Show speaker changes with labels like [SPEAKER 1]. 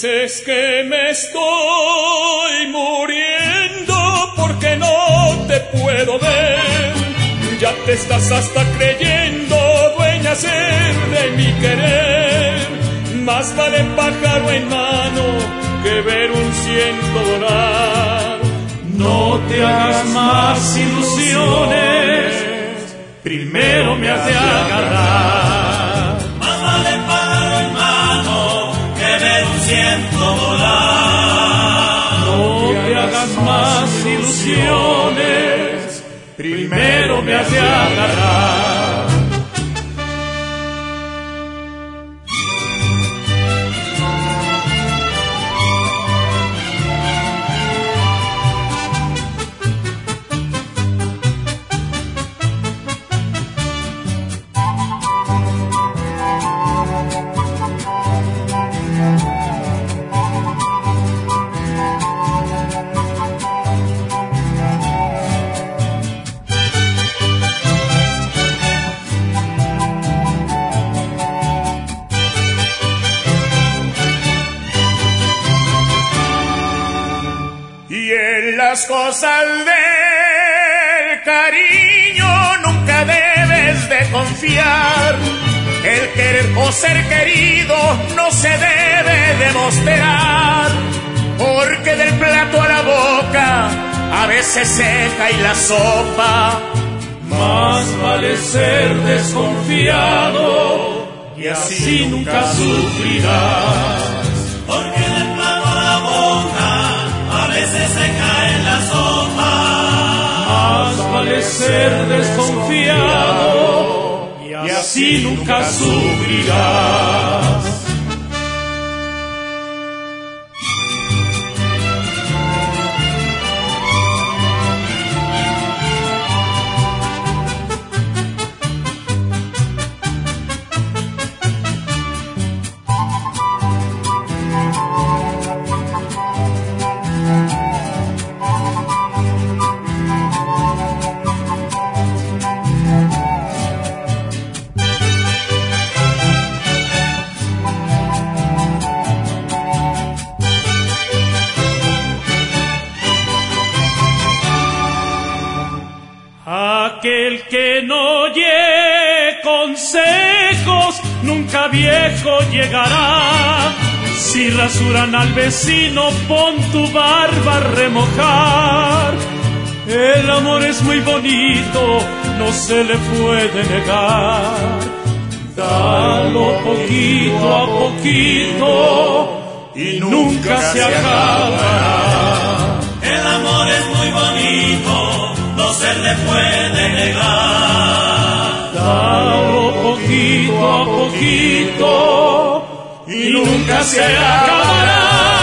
[SPEAKER 1] Dices que me estoy muriendo porque no te puedo ver. Ya te estás hasta creyendo dueña ser de mi querer. Más vale pájaro en mano que ver un ciento volar.
[SPEAKER 2] No te hagas más ilusiones, primero me has de agarrar.
[SPEAKER 3] Más vale pájaro en mano que ver un ciento volar.
[SPEAKER 2] No te hagas más ilusiones, primero me has de agarrar.
[SPEAKER 4] Las cosas del cariño nunca debes de confiar. El querer o ser querido no se debe demostrar, porque del plato a la boca a veces se cae la sopa.
[SPEAKER 2] Más vale ser desconfiado y así nunca sufrirás.
[SPEAKER 3] Porque del plato a la boca a veces se cae la sopa.
[SPEAKER 2] Más vale ser desconfiado y así nunca sufrirás. Aquel que no oye consejos nunca viejo llegará. Si rasuran al vecino, pon tu barba a remojar. El amor es muy bonito, no se le puede negar. Dalo poquito a poquito y nunca se acabará.
[SPEAKER 3] El amor es muy bonito, no se le puede negar.
[SPEAKER 2] Dalo poquito a poquito y nunca se acabará.